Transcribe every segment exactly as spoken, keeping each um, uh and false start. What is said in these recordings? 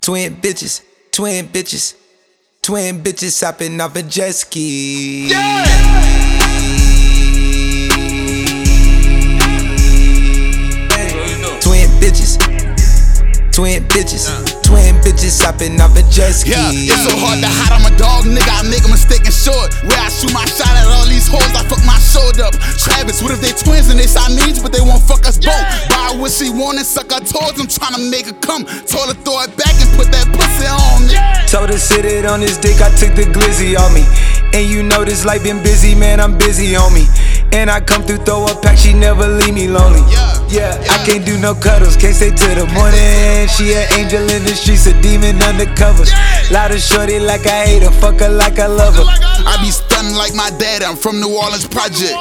Twin bitches, twin bitches, twin bitches hopping off a jet ski. Yeah! Twin bitches, twin bitches, twin bitches hopping off a jet ski. Yeah, it's so hard to hide, I'm a dog, nigga, I make a mistake and short. Where I shoot my shot at all these hoes, I fuck my shoulder up. Travis, what if they twins and they Siamese, but they won't fuck us both? Buy what she want and suck her toes, I'm tryna make her come. Told her throw it back and put that pussy on me. Told her sit it on his dick, I took the glizzy on me. And you know this life been busy, man, I'm busy on me. And I come through, throw a pack, she never leave me lonely. Yeah, yeah, yeah. I can't do no cuddles, can't stay till the morning. She an angel in the streets, a demon undercover. Loud and shorty like I hate her, fuck her like I love her. I be stunning like my dad, I'm from New Orleans Project.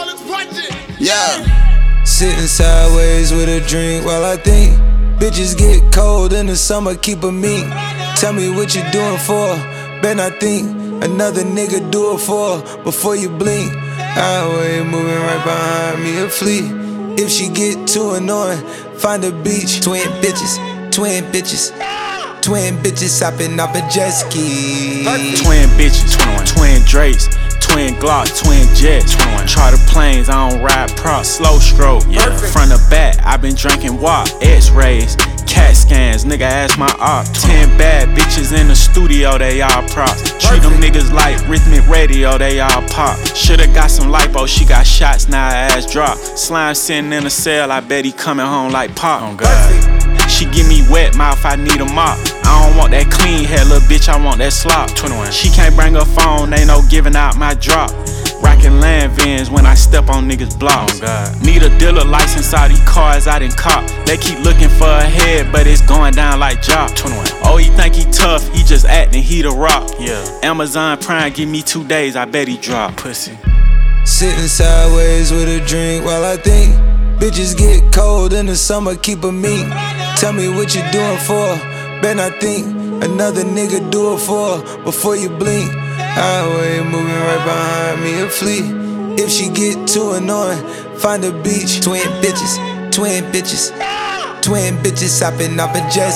Yeah. Sitting sideways with a drink while I think. Bitches get cold in the summer, keep a meat. Tell me what you doing for, bet I think another nigga do it for before you blink. Highway moving right behind me, a fleet. If she get too annoying, find a beach. Twin bitches, twin bitches, twin bitches hopping off a jet ski. Twin bitches, twenty-one. Twin Drakes, twin Glock, twin Jets, twenty-one. Charter planes, I don't ride props, slow stroke. Yeah. Front to back, I been drinking W A P, X-rays, CAT scans, nigga ask my op. Ten bad bitches in the studio, they all props. Treat them niggas like rhythmic radio, they all pop. Shoulda got some lipo, she got shots, now her ass drop. Slime sitting in a cell, I bet he coming home like pop. Oh God. She give me wet mouth, I need a mop. I don't want that clean hair, little bitch, I want that slop. twenty-one. She can't bring her phone, ain't no giving out my drop. Rockin' land vans when I step on niggas' blocks. Oh God. Need a dealer license, all these cars I done cop. They keep looking for a head, but it's going down like Jock. twenty-one. Oh, he think he tough, he just acting, he the rock. Yeah. Amazon Prime give me two days, I bet he drop. Pussy. Sitting sideways with a drink while I think. Bitches get cold in the summer, keep a meat. Tell me what you doing for, bet I think another nigga do it for before you blink. Highway moving right behind me, a fleet. If she get too annoying, find a beach. Twin bitches, twin bitches, twin bitches hopping off a jet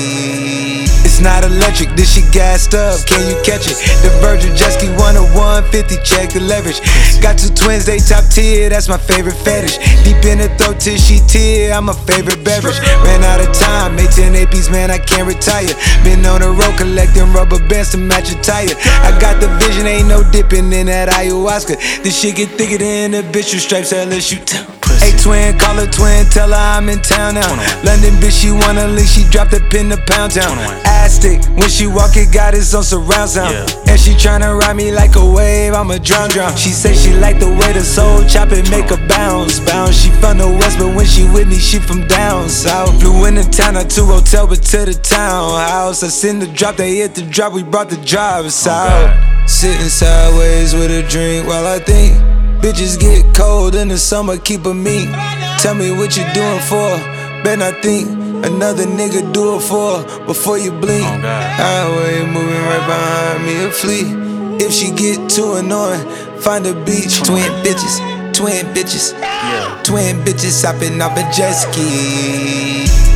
ski. It's not electric, this shit gassed up, can you catch it? The Virgin jet ski one oh one fifty, check the leverage. Got two twins, they top tier, that's my favorite fetish. Deep in the throat till she tear, I'm a favorite beverage. Ran out of time, made ten A Ps, man, I can't retire. Been on the road collecting rubber bands to match a tire. I got the vision, ain't no dipping in that ayahuasca. This shit get thicker than the bitch with stripes, unless you tell. Hey twin, call her twin, tell her I'm in town now. London bitch, she wanna leave, she dropped a pin to Pound Town. Stick. When she walk it, got it on surround sound. Yeah. And she tryna ride me like a wave, I'm a drown drown. She say she like the way the soul chop it, make her bounce bounce. She from the west, but when she with me, she from down south. Flew in the town, not to hotel, but to the townhouse. I send the drop, they hit the drop, we brought the drivers out. Oh sitting sideways with a drink while I think. Bitches get cold in the summer, keep a meat. Tell me what you doing for, bet I think another nigga do it for before you blink. Oh Highway moving right behind me, a fleet. If she get too annoying, find a beach. Twin bitches, twin bitches, yeah. Twin bitches hopping off a jet ski.